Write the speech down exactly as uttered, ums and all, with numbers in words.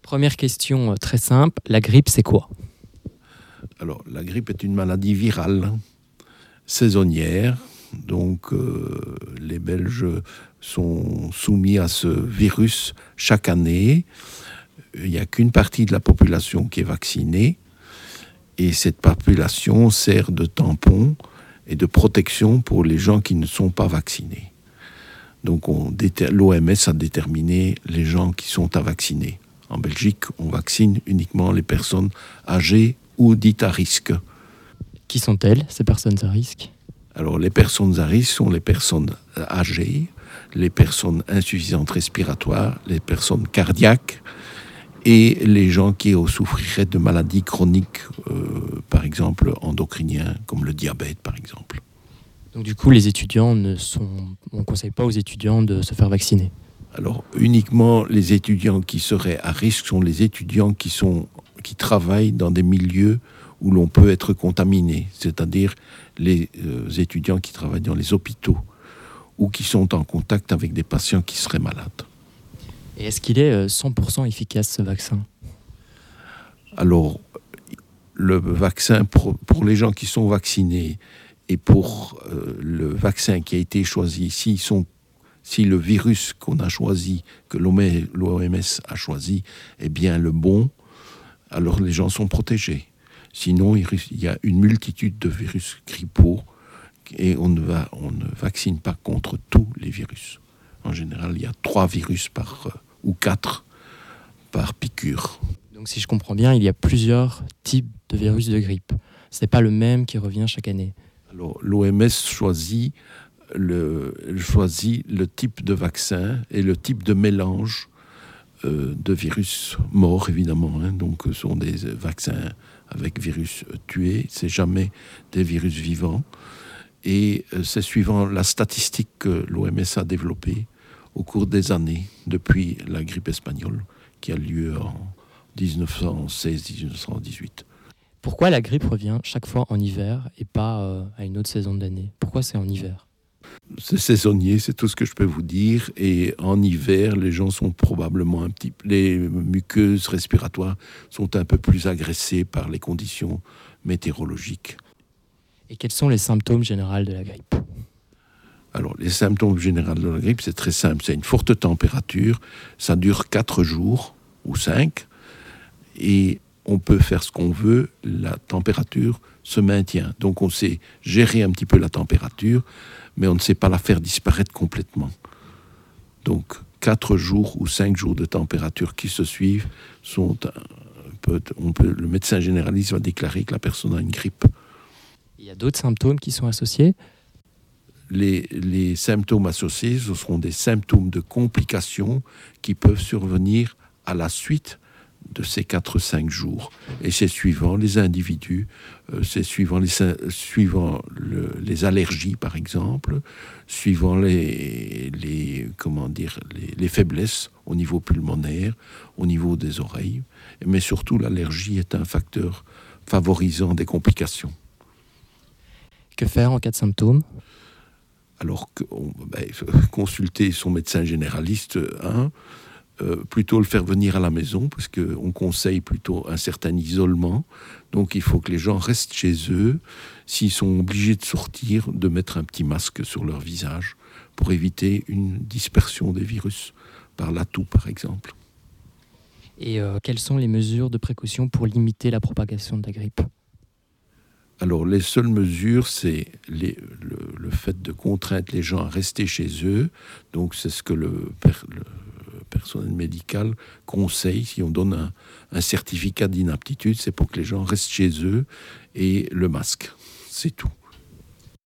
Première question euh, très simple, la grippe c'est quoi? Alors, la grippe est une maladie virale, saisonnière. Donc, euh, les Belges sont soumis à ce virus chaque année. Il n'y a qu'une partie de la population qui est vaccinée. Et cette population sert de tampon et de protection pour les gens qui ne sont pas vaccinés. Donc, on, l'O M S a déterminé les gens qui sont à vacciner. En Belgique, on vaccine uniquement les personnes âgées ou dites à risque. Qui sont-elles, ces personnes à risque? Alors, les personnes à risque sont les personnes âgées, les personnes insuffisantes respiratoires, les personnes cardiaques et les gens qui souffriraient de maladies chroniques, euh, par exemple endocriniennes, comme le diabète, par exemple. Donc du coup, les étudiants ne sont... on ne conseille pas aux étudiants de se faire vacciner? Alors, uniquement les étudiants qui seraient à risque sont les étudiants qui, sont, qui travaillent dans des milieux où l'on peut être contaminé, c'est-à-dire les euh, étudiants qui travaillent dans les hôpitaux ou qui sont en contact avec des patients qui seraient malades. Et est-ce qu'il est cent pour cent efficace, ce vaccin? Alors, le vaccin, pour, pour les gens qui sont vaccinés et pour euh, le vaccin qui a été choisi, s'ils sont si le virus qu'on a choisi, que l'O M S a choisi, est bien le bon, alors les gens sont protégés. Sinon, il y a une multitude de virus grippaux et on ne, va, on ne vaccine pas contre tous les virus. En général, il y a trois virus par, ou quatre par piqûre. Donc si je comprends bien, il y a plusieurs types de virus de grippe. Ce n'est pas le même qui revient chaque année. Alors, l'O M S choisit le, choisit le type de vaccin et le type de mélange euh, de virus morts, évidemment. Hein. Donc, ce sont des vaccins avec virus tués. C'est jamais des virus vivants. Et euh, c'est suivant la statistique que l'O M S a développée au cours des années, depuis la grippe espagnole, qui a lieu en dix-neuf cent seize dix-neuf cent dix-huit. Pourquoi la grippe revient chaque fois en hiver et pas euh, à une autre saison de l'année? Pourquoi c'est en hiver? C'est saisonnier, c'est tout ce que je peux vous dire. Et en hiver, les gens sont probablement un petit peu... Les muqueuses respiratoires sont un peu plus agressées par les conditions météorologiques. Et quels sont les symptômes généraux de la grippe? Alors, les symptômes généraux de la grippe, c'est très simple. C'est une forte température. Ça dure quatre jours ou cinq. Et on peut faire ce qu'on veut. La température se maintient. Donc, on sait gérer un petit peu la température, mais on ne sait pas la faire disparaître complètement. Donc, quatre jours ou cinq jours de température qui se suivent, sont, peut, on peut, le médecin généraliste va déclarer que la personne a une grippe. Il y a d'autres symptômes qui sont associés? Les, les symptômes associés, ce seront des symptômes de complications qui peuvent survenir à la suite de ces quatre à cinq jours. Et c'est suivant les individus, euh, c'est suivant, les, suivant le, les allergies, par exemple, suivant les, les, comment dire, les, les faiblesses au niveau pulmonaire, au niveau des oreilles. Mais surtout, l'allergie est un facteur favorisant des complications. Que faire en cas de symptômes? Alors, que, on, ben, consulter son médecin généraliste, hein, Euh, plutôt le faire venir à la maison, parce qu'on conseille plutôt un certain isolement. Donc il faut que les gens restent chez eux. S'ils sont obligés de sortir, de mettre un petit masque sur leur visage pour éviter une dispersion des virus par la toux, par exemple. Et euh, quelles sont les mesures de précaution pour limiter la propagation de la grippe? Alors les seules mesures, c'est les, le, le fait de contraindre les gens à rester chez eux. Donc c'est ce que le... le personnel médical conseille. Si on donne un, un certificat d'inaptitude, c'est pour que les gens restent chez eux et le masque, c'est tout.